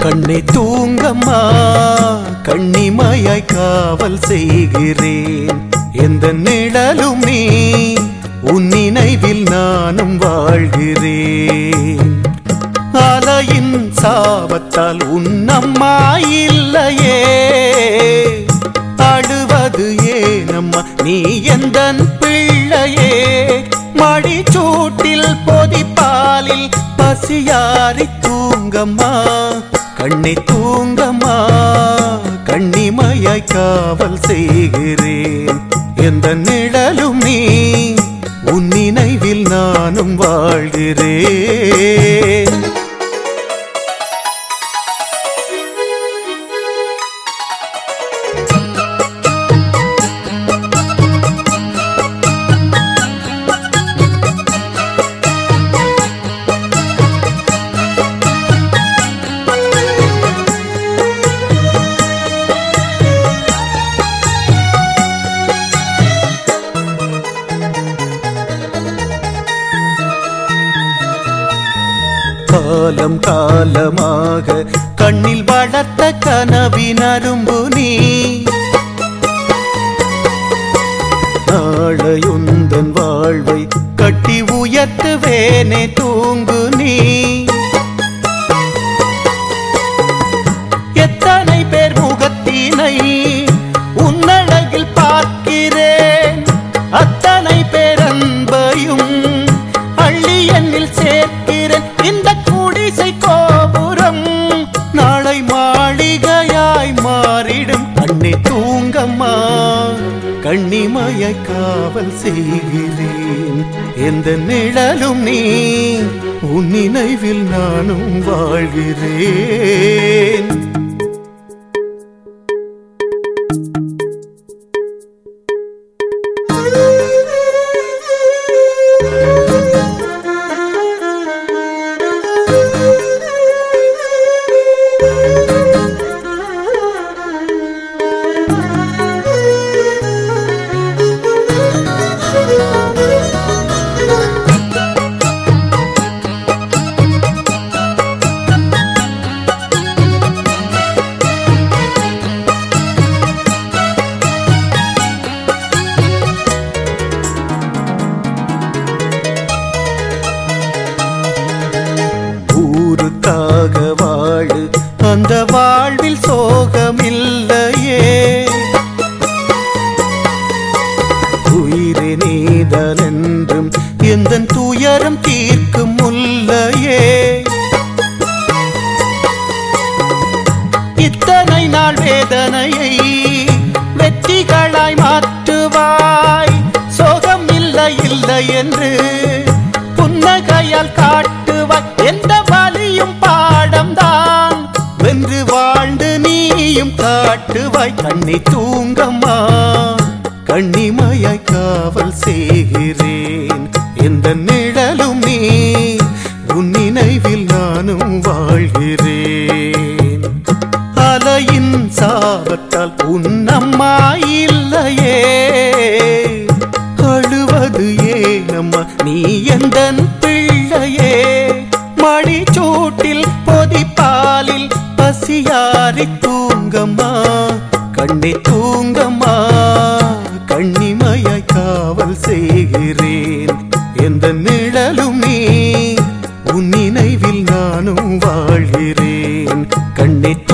கண்ணே தூங்கம்மா, கண்ணிமையாய் காவல் செய்கிறேன். எந்த நிழலும் நீ, உன் நினைவில் நானும் வாழ்கிறேன். அலையின் சாபத்தால் உன்னம்மா இல்லையே, அழுவது ஏனம்மா நீ எந்தன் பிள்ளையே. மடிச்சூட்டில் பொதிப்பாலில் பசியாரி தூங்கம்மா, கண்ணே தூங்கம்மா, கண்ணிமையாய் காவல் செய்கிறேன். எந்த நிழலும் நீ, உன் நினைவில் நானும் வாழ்கிறேன். காலம் காலமாக கண்ணில் வளர்த்த கனவின் அரும்பு நீ, நாளையுந்தன் வாழ்வை கட்டி உயர்த்துவேனே தூங்கு நீ. எத்தனை பேர் முகத்தினை உன்னழகில் பார்க்கிறேன், அத்தனை பேர் அன்பையும் அள்ளி என்னில் சேர்க்கிறேன். இந்த குடிசை கோபுரம் நாளை மாளிகையாய் மாறிடும். கண்ணே தூங்கம்மா, கண்ணிமையாய் காவல் செய்கிறேன். எந்த நிழலும் நீ, உன் நினைவில் நானும் வாழ்கிறேன். ஊருக்காக வாழு, அந்த வாழ்வில் சோகமில்லையே. உயிரே நீதான் என்றும் எந்தன் துயரம் தீர்க்கும் முல்லையே. இத்தனை நாள் வேதனையை வெற்றிகளாய் மாற்றுவாய். சோகம் இல்லை இல்லை என்று புன்னகையால் காட்டுவாய். எந்த வலியும் பாடம்தான் வென்று வாழ்ந்து நீயும் காட்டுவாய். கண்ணே தூங்கம்மா, கண்ணிமையாய் காவல் செய்கிறேன். எந்த நிழலும் நீ, உன் நினைவில் நானும் வாழ்கிறேன். அலையின் சாபத்தால் உன்னம்மா இல்லையே, அழுவது ஏனம்மா நீ எந்தன் பிள்ளையே. மடிச்சூட்டில் பொதிப்பாலில் பசியாரி தூங்கம்மா, கண்ணே தூங்கம்மா, கண்ணிமையாய் காவல் செய்கிறேன். எந்த நிழலும் நீ, உன் நினைவில் நானும் வாழ்கிறேன். கண்ணே